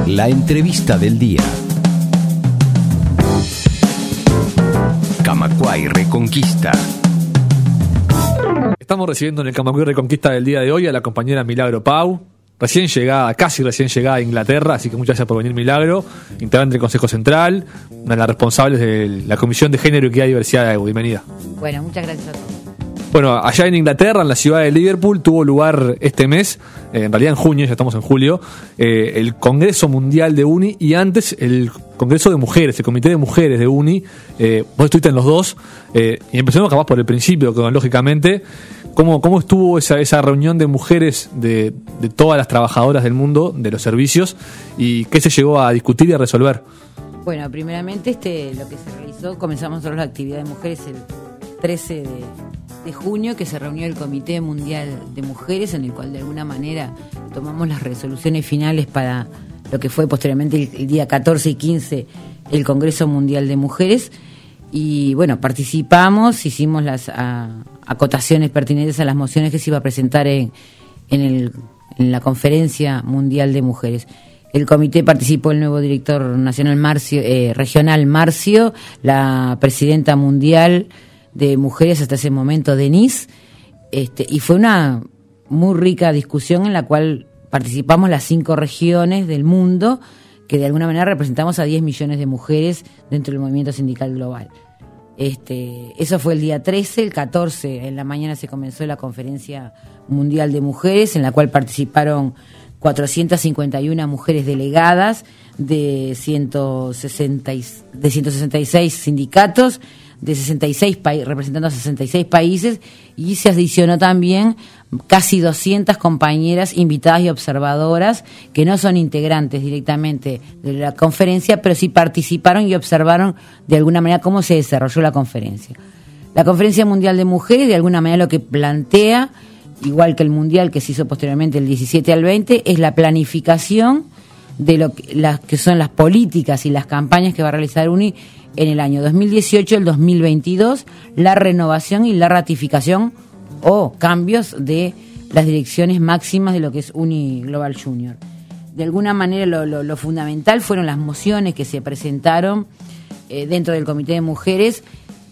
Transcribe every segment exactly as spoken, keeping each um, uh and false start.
La entrevista del día. Camacuay Reconquista. Estamos recibiendo en el Camacuay Reconquista del día de hoy a la compañera Milagro Pau, recién llegada, casi recién llegada a Inglaterra, así que muchas gracias por venir, Milagro, integrante del Consejo Central, una de las responsables de la Comisión de Género, Equidad y Diversidad de E U. Bienvenida. Bueno, muchas gracias a todos. Bueno, allá en Inglaterra, en la ciudad de Liverpool, tuvo lugar este mes, eh, en realidad en junio, ya estamos en julio, eh, el Congreso Mundial de U N I y antes el Congreso de Mujeres, el Comité de Mujeres de U N I. Eh, vos estuviste en los dos, eh, y empecemos capaz por el principio, cronológicamente. ¿Cómo, cómo estuvo esa, esa reunión de mujeres de, de todas las trabajadoras del mundo, de los servicios, y qué se llegó a discutir y a resolver? Bueno, primeramente este lo que se realizó, comenzamos nosotros la actividad de mujeres el trece de junio, que se reunió el Comité Mundial de Mujeres, en el cual de alguna manera tomamos las resoluciones finales para lo que fue posteriormente el, el día catorce y quince el Congreso Mundial de Mujeres. Y bueno, participamos, hicimos las a, acotaciones pertinentes a las mociones que se iba a presentar en, en, el, en la Conferencia Mundial de Mujeres. El comité participó el nuevo director nacional Marcio, eh, regional Marcio, la presidenta mundial de mujeres hasta ese momento, Denise, este, y fue una muy rica discusión en la cual participamos las cinco regiones del mundo, que de alguna manera representamos a diez millones de mujeres dentro del movimiento sindical global. Este, eso fue el día trece, el catorce en la mañana se comenzó la Conferencia Mundial de Mujeres, en la cual participaron cuatrocientas cincuenta y una mujeres delegadas de ciento sesenta y, de ciento sesenta y seis sindicatos, de sesenta y seis pa- representando a sesenta y seis países, y se adicionó también casi doscientas compañeras invitadas y observadoras que no son integrantes directamente de la conferencia, pero sí participaron y observaron de alguna manera cómo se desarrolló la conferencia. La Conferencia Mundial de Mujeres de alguna manera lo que plantea, igual que el Mundial que se hizo posteriormente el diecisiete al veinte, es la planificación de lo que, las que son las políticas y las campañas que va a realizar U N I en el año dos mil dieciocho, el dos mil veintidós, la renovación y la ratificación o cambios de las direcciones máximas de lo que es U N I Global Junior. De alguna manera lo, lo, lo fundamental fueron las mociones que se presentaron eh, dentro del Comité de Mujeres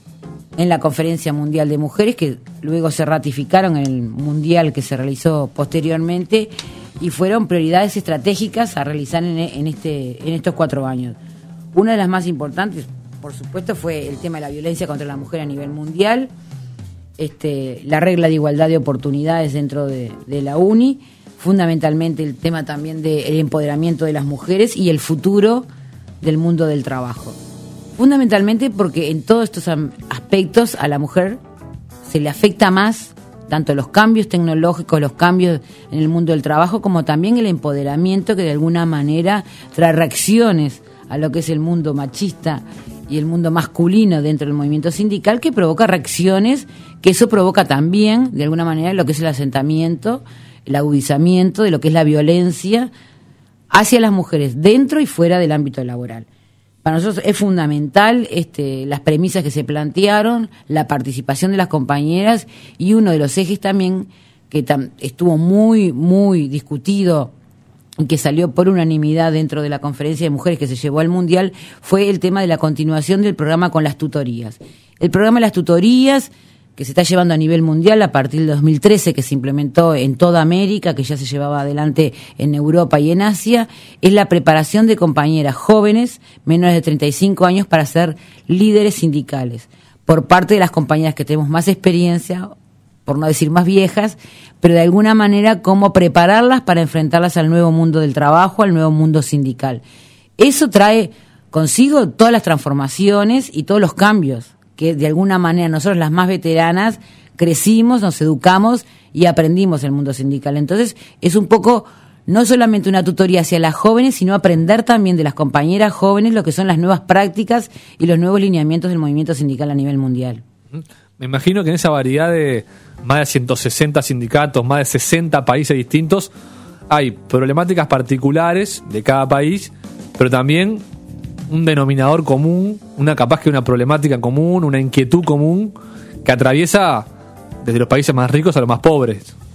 en la Conferencia Mundial de Mujeres, que luego se ratificaron en el Mundial que se realizó posteriormente, y fueron prioridades estratégicas a realizar en, en, este, en estos cuatro años. Una de las más importantes, por supuesto, fue el tema de la violencia contra la mujer a nivel mundial, este, la regla de igualdad de oportunidades dentro de, de la U N I, fundamentalmente el tema también del empoderamiento de las mujeres y el futuro del mundo del trabajo. Fundamentalmente porque en todos estos aspectos a la mujer se le afecta más tanto los cambios tecnológicos, los cambios en el mundo del trabajo, como también el empoderamiento que de alguna manera trae reacciones a lo que es el mundo machista y el mundo masculino dentro del movimiento sindical, que provoca reacciones, que eso provoca también, de alguna manera, lo que es el asentamiento, el agudizamiento de lo que es la violencia hacia las mujeres, dentro y fuera del ámbito laboral. Para nosotros es fundamental este, las premisas que se plantearon, la participación de las compañeras, y uno de los ejes también que tam- estuvo muy, muy discutido y que salió por unanimidad dentro de la conferencia de mujeres que se llevó al Mundial, fue el tema de la continuación del programa con las tutorías. El programa de las tutorías, que se está llevando a nivel mundial a partir del dos mil trece, que se implementó en toda América, que ya se llevaba adelante en Europa y en Asia, es la preparación de compañeras jóvenes menores de treinta y cinco años para ser líderes sindicales, por parte de las compañeras que tenemos más experiencia, por no decir más viejas, pero de alguna manera cómo prepararlas para enfrentarlas al nuevo mundo del trabajo, al nuevo mundo sindical. Eso trae consigo todas las transformaciones y todos los cambios que de alguna manera nosotros las más veteranas crecimos, nos educamos y aprendimos el mundo sindical. Entonces es un poco no solamente una tutoría hacia las jóvenes, sino aprender también de las compañeras jóvenes lo que son las nuevas prácticas y los nuevos lineamientos del movimiento sindical a nivel mundial. Me imagino que en esa variedad de más de ciento sesenta sindicatos, más de sesenta países distintos, hay problemáticas particulares de cada país, pero también un denominador común, una capaz que una problemática común, una inquietud común que atraviesa desde los países más ricos a los más pobres. Sí,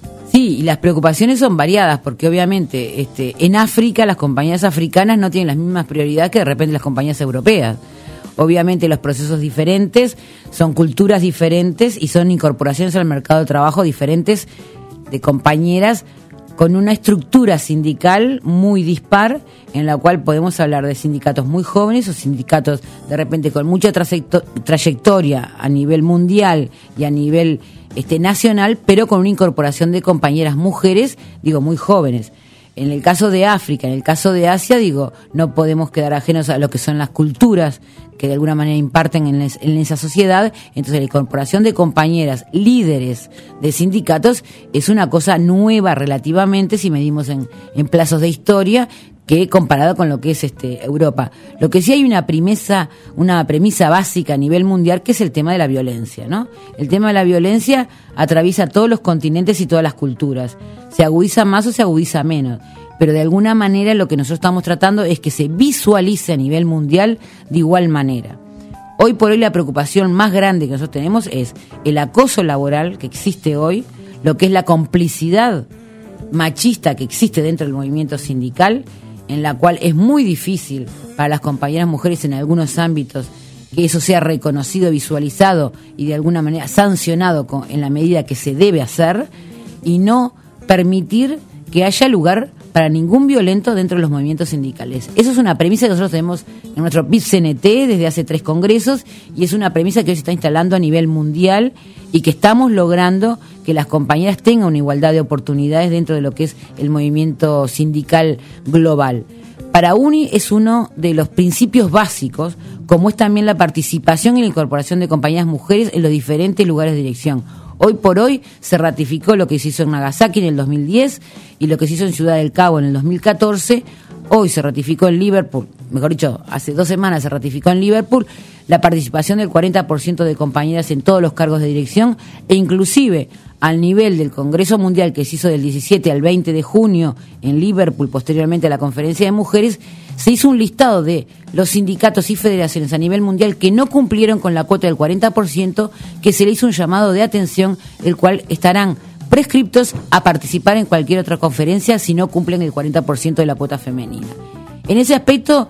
Sí, y las preocupaciones son variadas, porque obviamente este, en África las compañías africanas no tienen las mismas prioridades que de repente las compañías europeas. Obviamente los procesos diferentes, son culturas diferentes y son incorporaciones al mercado de trabajo diferentes de compañeras con una estructura sindical muy dispar, en la cual podemos hablar de sindicatos muy jóvenes o sindicatos de repente con mucha trayecto- trayectoria a nivel mundial y a nivel este, nacional, pero con una incorporación de compañeras mujeres, digo, muy jóvenes. En el caso de África, en el caso de Asia, digo, no podemos quedar ajenos a lo que son las culturas que de alguna manera imparten en, les, en esa sociedad. Entonces la incorporación de compañeras líderes de sindicatos es una cosa nueva relativamente si medimos en, en plazos de historia, que comparado con lo que es este Europa. Lo que sí hay una premisa, una premisa básica a nivel mundial, que es el tema de la violencia, ¿no? El tema de la violencia atraviesa todos los continentes y todas las culturas. Se agudiza más o se agudiza menos, pero de alguna manera lo que nosotros estamos tratando es que se visualice a nivel mundial de igual manera. Hoy por hoy la preocupación más grande que nosotros tenemos es el acoso laboral que existe hoy, lo que es la complicidad machista que existe dentro del movimiento sindical, en la cual es muy difícil para las compañeras mujeres en algunos ámbitos que eso sea reconocido, visualizado y de alguna manera sancionado con, en la medida que se debe hacer, y no permitir que haya lugar para ningún violento dentro de los movimientos sindicales. Eso es una premisa que nosotros tenemos en nuestro P I B C N T desde hace tres congresos, y es una premisa que hoy se está instalando a nivel mundial y que estamos logrando que las compañeras tengan una igualdad de oportunidades dentro de lo que es el movimiento sindical global. Para UNI es uno de los principios básicos, como es también la participación y la incorporación de compañeras mujeres en los diferentes lugares de dirección. Hoy por hoy se ratificó lo que se hizo en Nagasaki en el dos mil diez y lo que se hizo en Ciudad del Cabo en el dos mil catorce. Hoy se ratificó en Liverpool, mejor dicho, hace dos semanas se ratificó en Liverpool la participación del cuarenta por ciento de compañeras en todos los cargos de dirección, e inclusive al nivel del Congreso Mundial que se hizo del diecisiete al veinte de junio en Liverpool, posteriormente a la Conferencia de Mujeres, se hizo un listado de los sindicatos y federaciones a nivel mundial que no cumplieron con la cuota del cuarenta por ciento, que se le hizo un llamado de atención, el cual estarán prescriptos a participar en cualquier otra conferencia si no cumplen el cuarenta por ciento de la cuota femenina. En ese aspecto,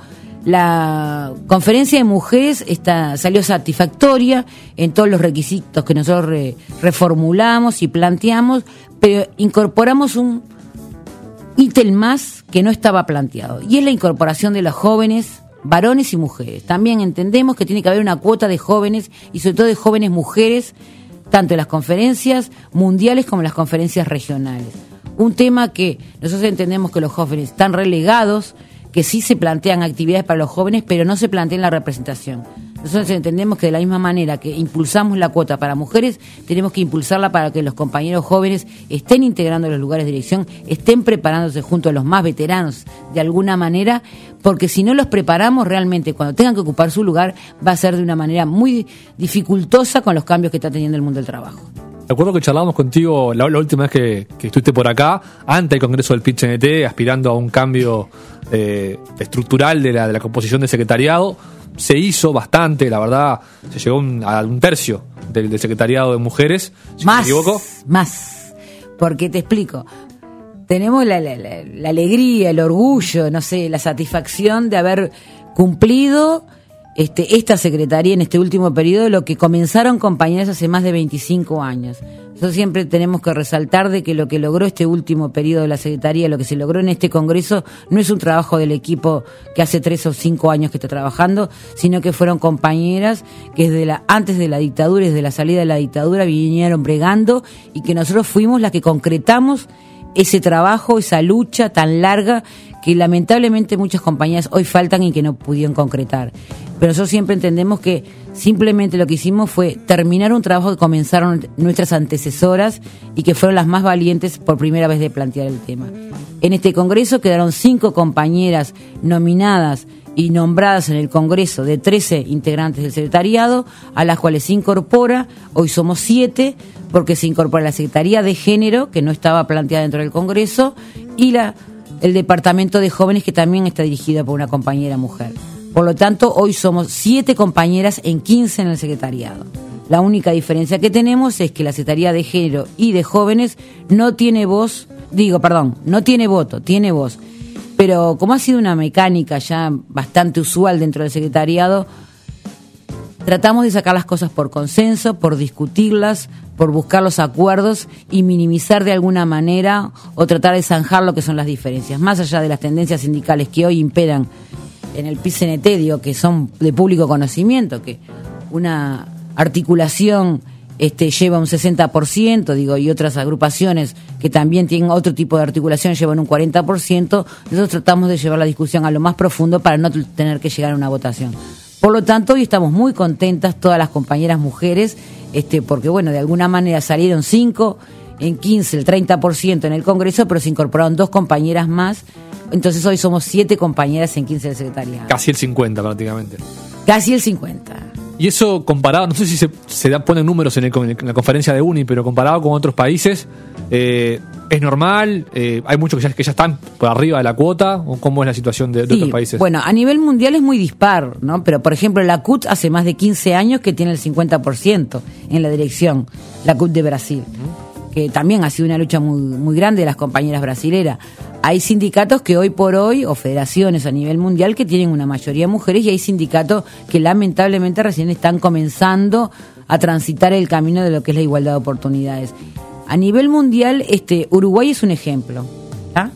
la conferencia de mujeres está, salió satisfactoria en todos los requisitos que nosotros re, reformulamos y planteamos, pero incorporamos un ítem más que no estaba planteado, y es la incorporación de los jóvenes, varones y mujeres. También entendemos que tiene que haber una cuota de jóvenes, y sobre todo de jóvenes mujeres, tanto en las conferencias mundiales como en las conferencias regionales. Un tema que nosotros entendemos que los jóvenes están relegados, que sí se plantean actividades para los jóvenes, pero no se plantea la representación. Nosotros entendemos que de la misma manera que impulsamos la cuota para mujeres, tenemos que impulsarla para que los compañeros jóvenes estén integrando los lugares de dirección, estén preparándose junto a los más veteranos de alguna manera, porque si no los preparamos realmente, cuando tengan que ocupar su lugar, va a ser de una manera muy dificultosa con los cambios que está teniendo el mundo del trabajo. Recuerdo que charlábamos contigo la, la última vez que, que estuviste por acá, antes del Congreso del P I B C N T, aspirando a un cambio eh, estructural de la, de la composición del secretariado. Se hizo bastante, la verdad, se llegó un, a un tercio del, del secretariado de mujeres, si más, no me equivoco. Más, porque te explico. Tenemos la, la, la, la alegría, el orgullo, no sé, la satisfacción de haber cumplido Este, esta secretaría en este último periodo, lo que comenzaron compañeras hace más de veinticinco años. Nosotros siempre tenemos que resaltar de que lo que logró este último periodo de la secretaría, lo que se logró en este congreso, no es un trabajo del equipo que hace tres o cinco años que está trabajando, sino que fueron compañeras que desde la, antes de la dictadura, desde la salida de la dictadura, vinieron bregando, y que nosotros fuimos las que concretamos ese trabajo, esa lucha tan larga que lamentablemente muchas compañías hoy faltan y que no pudieron concretar. Pero nosotros siempre entendemos que simplemente lo que hicimos fue terminar un trabajo que comenzaron nuestras antecesoras y que fueron las más valientes por primera vez de plantear el tema. En este congreso quedaron cinco compañeras nominadas y nombradas en el congreso de trece integrantes del secretariado, a las cuales se incorpora, hoy somos siete, porque se incorpora la Secretaría de Género, que no estaba planteada dentro del congreso, y la el Departamento de Jóvenes, que también está dirigido por una compañera mujer. Por lo tanto, hoy somos siete compañeras en quince en el secretariado. La única diferencia que tenemos es que la Secretaría de Género y de Jóvenes no tiene voz, digo, perdón, no tiene voto, tiene voz. Pero como ha sido una mecánica ya bastante usual dentro del secretariado, tratamos de sacar las cosas por consenso, por discutirlas, por buscar los acuerdos y minimizar de alguna manera o tratar de zanjar lo que son las diferencias. Más allá de las tendencias sindicales que hoy imperan en el P I C N T, digo, que son de público conocimiento, que una articulación este, lleva un sesenta por ciento, digo, y otras agrupaciones que también tienen otro tipo de articulación llevan un cuarenta por ciento, nosotros tratamos de llevar la discusión a lo más profundo para no tener que llegar a una votación. Por lo tanto, hoy estamos muy contentas todas las compañeras mujeres, este, porque bueno, de alguna manera salieron cinco, en quince, el treinta por ciento en el Congreso, pero se incorporaron dos compañeras más, entonces hoy somos siete compañeras en quince del secretariado. Casi el cincuenta prácticamente. Casi el cincuenta. Y eso comparado, no sé si se, se da, ponen números en, el, en la conferencia de UNI, pero comparado con otros países, eh, ¿es normal? Eh, ¿Hay muchos que ya, que ya están por arriba de la cuota? ¿O cómo es la situación de, de sí, otros países? Bueno, a nivel mundial es muy dispar, ¿no? Pero, por ejemplo, la C U T hace más de quince años que tiene el cincuenta por ciento en la dirección, la C U T de Brasil, que también ha sido una lucha muy, muy grande de las compañeras brasileras. Hay sindicatos que hoy por hoy, o federaciones a nivel mundial, que tienen una mayoría de mujeres, y hay sindicatos que lamentablemente recién están comenzando a transitar el camino de lo que es la igualdad de oportunidades. A nivel mundial, este Uruguay es un ejemplo, ¿tá?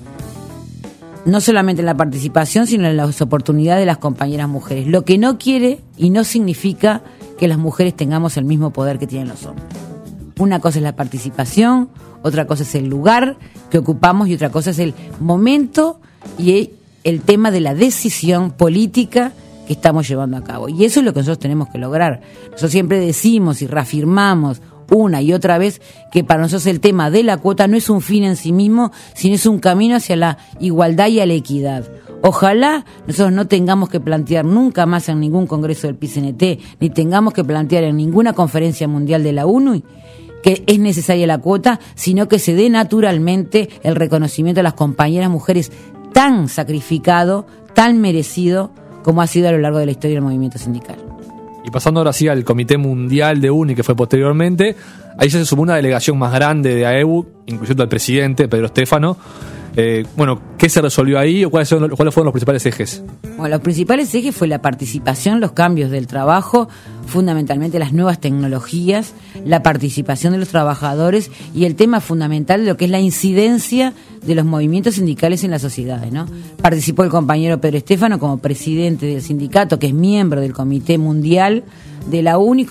No solamente en la participación, sino en las oportunidades de las compañeras mujeres. Lo que no quiere y no significa que las mujeres tengamos el mismo poder que tienen los hombres. Una cosa es la participación, otra cosa es el lugar que ocupamos y otra cosa es el momento y el tema de la decisión política que estamos llevando a cabo. Y eso es lo que nosotros tenemos que lograr. Nosotros siempre decimos y reafirmamos una y otra vez que para nosotros el tema de la cuota no es un fin en sí mismo, sino es un camino hacia la igualdad y a la equidad. Ojalá nosotros no tengamos que plantear nunca más en ningún congreso del P I C N T, ni tengamos que plantear en ninguna conferencia mundial de la ONU que es necesaria la cuota, sino que se dé naturalmente el reconocimiento a las compañeras mujeres tan sacrificado, tan merecido como ha sido a lo largo de la historia del movimiento sindical. Y pasando ahora sí al Comité Mundial de UNI, que fue posteriormente, ahí ya se sumó una delegación más grande de A E U, incluyendo al presidente, Pedro Stefano. Eh, bueno, ¿qué se resolvió ahí o cuáles, son, cuáles fueron los principales ejes? Bueno, los principales ejes fue la participación, los cambios del trabajo, fundamentalmente las nuevas tecnologías, la participación de los trabajadores y el tema fundamental de lo que es la incidencia de los movimientos sindicales en las sociedades, ¿no? Participó el compañero Pedro Stefano como presidente del sindicato, que es miembro del Comité Mundial de la UNI,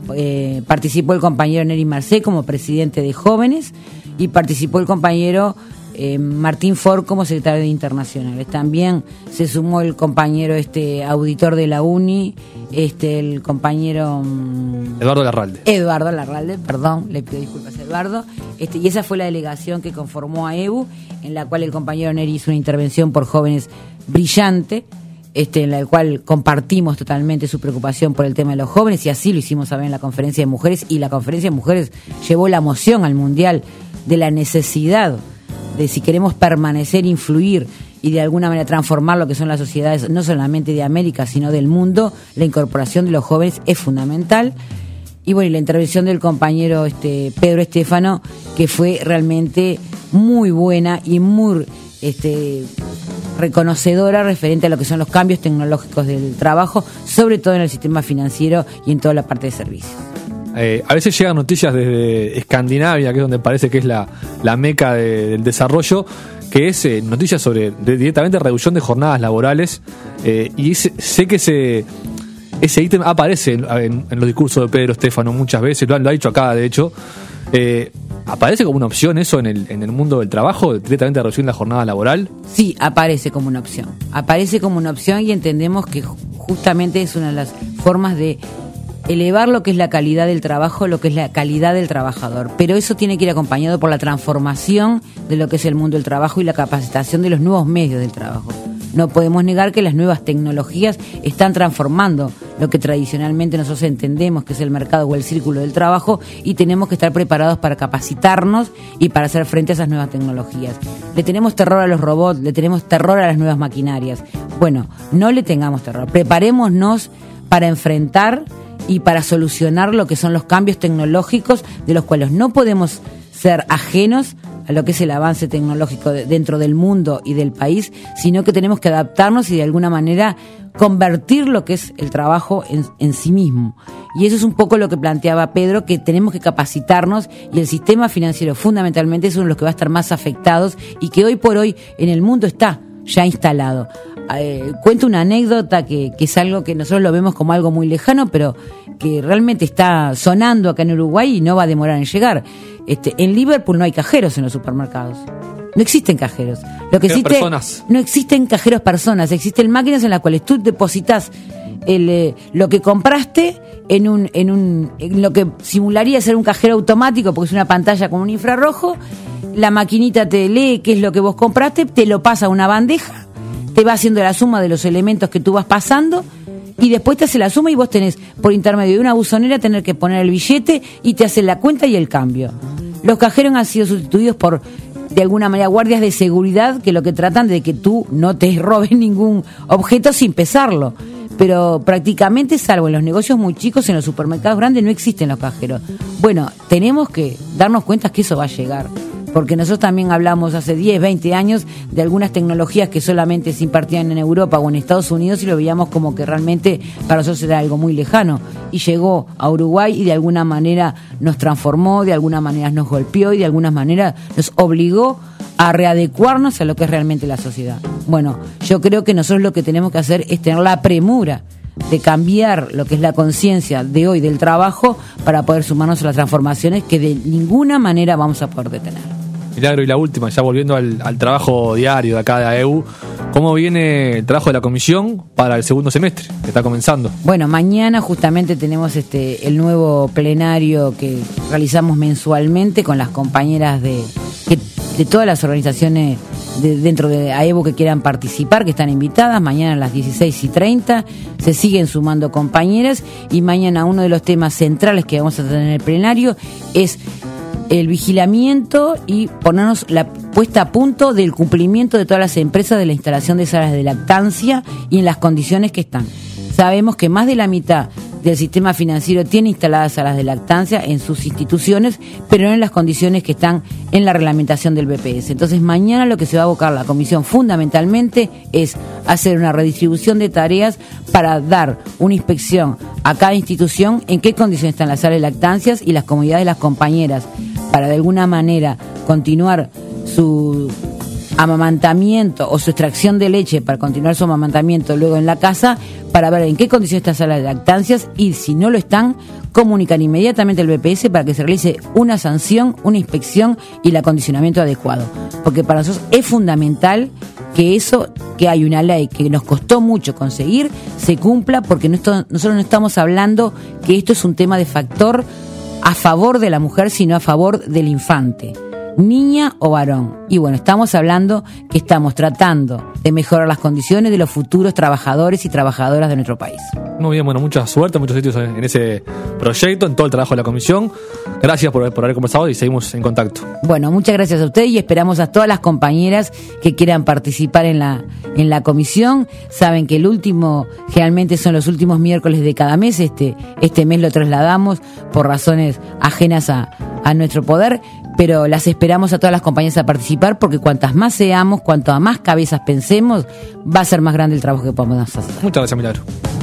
eh, participó el compañero Neri Marcé como presidente de Jóvenes y participó el compañero Eh, Martín Ford como secretario de Internacionales. También se sumó el compañero este auditor de la UNI, este el compañero um, Eduardo Larralde. Eduardo Larralde, perdón, le pido disculpas a Eduardo. Este, y esa fue la delegación que conformó a E U, en la cual el compañero Neri hizo una intervención por jóvenes brillante, este, en la cual compartimos totalmente su preocupación por el tema de los jóvenes, y así lo hicimos saber en la conferencia de mujeres, y la conferencia de mujeres llevó la moción al mundial de la necesidad de, si queremos permanecer, influir y de alguna manera transformar lo que son las sociedades, no solamente de América, sino del mundo, la incorporación de los jóvenes es fundamental. Y bueno, y la intervención del compañero este Pedro Stefano, que fue realmente muy buena y muy este reconocedora referente a lo que son los cambios tecnológicos del trabajo, sobre todo en el sistema financiero y en toda la parte de servicios. Eh, a veces llegan noticias desde Escandinavia, que es donde parece que es la, la meca de, del desarrollo, que es eh, noticias sobre de, directamente reducción de jornadas laborales, eh, y ese, sé que ese ese ítem aparece en, en, en los discursos de Pedro Stefano muchas veces, lo, lo ha dicho acá de hecho. Eh, ¿Aparece como una opción eso en el, en el mundo del trabajo, directamente reducir la jornada laboral? Sí, aparece como una opción. Aparece como una opción y entendemos que justamente es una de las formas de elevar lo que es la calidad del trabajo, lo que es la calidad del trabajador. Pero eso tiene que ir acompañado por la transformación de lo que es el mundo del trabajo y la capacitación de los nuevos medios del trabajo. No podemos negar que las nuevas tecnologías están transformando lo que tradicionalmente nosotros entendemos que es el mercado o el círculo del trabajo, y tenemos que estar preparados para capacitarnos y para hacer frente a esas nuevas tecnologías. Le tenemos terror a los robots, le tenemos terror a las nuevas maquinarias. Bueno, no le tengamos terror, preparémonos para enfrentar y para solucionar lo que son los cambios tecnológicos de los cuales no podemos ser ajenos a lo que es el avance tecnológico de, dentro del mundo y del país, sino que tenemos que adaptarnos y de alguna manera convertir lo que es el trabajo en, en sí mismo. Y eso es un poco lo que planteaba Pedro, que tenemos que capacitarnos, y el sistema financiero fundamentalmente es uno de los que va a estar más afectados y que hoy por hoy en el mundo está ya instalado. Eh, cuento una anécdota que, que es algo que nosotros lo vemos como algo muy lejano, pero que realmente está sonando acá en Uruguay y no va a demorar en llegar. Este, en Liverpool no hay cajeros en los supermercados. No existen cajeros. Lo que existe, personas. No existen cajeros personas, existen máquinas en las cuales tú depositas el, eh, lo que compraste en un, en un, en lo que simularía ser un cajero automático, porque es una pantalla con un infrarrojo. La maquinita te lee qué es lo que vos compraste, te lo pasa a una bandeja, te va haciendo la suma de los elementos que tú vas pasando y después te hace la suma y vos tenés por intermedio de una buzonera tener que poner el billete y te hace la cuenta y el cambio. Los cajeros han sido sustituidos por, de alguna manera, guardias de seguridad que lo que tratan de que tú no te robes ningún objeto sin pesarlo. Pero prácticamente, salvo en los negocios muy chicos, en los supermercados grandes no existen los cajeros. Bueno, tenemos que darnos cuenta que eso va a llegar. Porque nosotros también hablamos hace diez, veinte años de algunas tecnologías que solamente se impartían en Europa o en Estados Unidos y lo veíamos como que realmente para nosotros era algo muy lejano. Y llegó a Uruguay y de alguna manera nos transformó, de alguna manera nos golpeó y de alguna manera nos obligó a readecuarnos a lo que es realmente la sociedad. Bueno, yo creo que nosotros lo que tenemos que hacer es tener la premura de cambiar lo que es la conciencia de hoy del trabajo para poder sumarnos a las transformaciones que de ninguna manera vamos a poder detener. Milagro, y la última, ya volviendo al, al trabajo diario de acá de A E U, ¿cómo viene el trabajo de la comisión para el segundo semestre que está comenzando? Bueno, mañana justamente tenemos este el nuevo plenario que realizamos mensualmente con las compañeras de, que, de todas las organizaciones de, dentro de A E U que quieran participar, que están invitadas. Mañana a las dieciséis y treinta se siguen sumando compañeras y mañana uno de los temas centrales que vamos a tener en el plenario es el vigilamiento y ponernos la puesta a punto del cumplimiento de todas las empresas de la instalación de salas de lactancia y en las condiciones que están. Sabemos que más de la mitad del sistema financiero tiene instaladas salas de lactancia en sus instituciones, pero no en las condiciones que están en la reglamentación del B P S. Entonces mañana lo que se va a abocar la comisión fundamentalmente es hacer una redistribución de tareas para dar una inspección a cada institución en qué condiciones están las salas de lactancias y las comodidades de las compañeras, para de alguna manera continuar su amamantamiento o su extracción de leche para continuar su amamantamiento luego en la casa, para ver en qué condiciones está la sala de lactancias y si no lo están, comunican inmediatamente al B P S para que se realice una sanción, una inspección y el acondicionamiento adecuado. Porque para nosotros es fundamental que eso, que hay una ley que nos costó mucho conseguir, se cumpla, porque nosotros no estamos hablando que esto es un tema de factor a favor de la mujer, sino a favor del infante, niña o varón. Y bueno, estamos hablando que estamos tratando de mejorar las condiciones de los futuros trabajadores y trabajadoras de nuestro país. Muy bien, bueno, mucha suerte, muchos sitios en ese proyecto, en todo el trabajo de la comisión. Gracias por, por haber conversado y seguimos en contacto. Bueno, muchas gracias a ustedes y esperamos a todas las compañeras que quieran participar en la, en la comisión. Saben que el último, generalmente son los últimos miércoles de cada mes. Este, este mes lo trasladamos por razones ajenas a, a nuestro poder, pero las esperamos a todas las compañeras a participar, porque cuantas más seamos, cuanto a más cabezas pensemos, va a ser más grande el trabajo que podamos hacer. Muchas gracias, Milagro.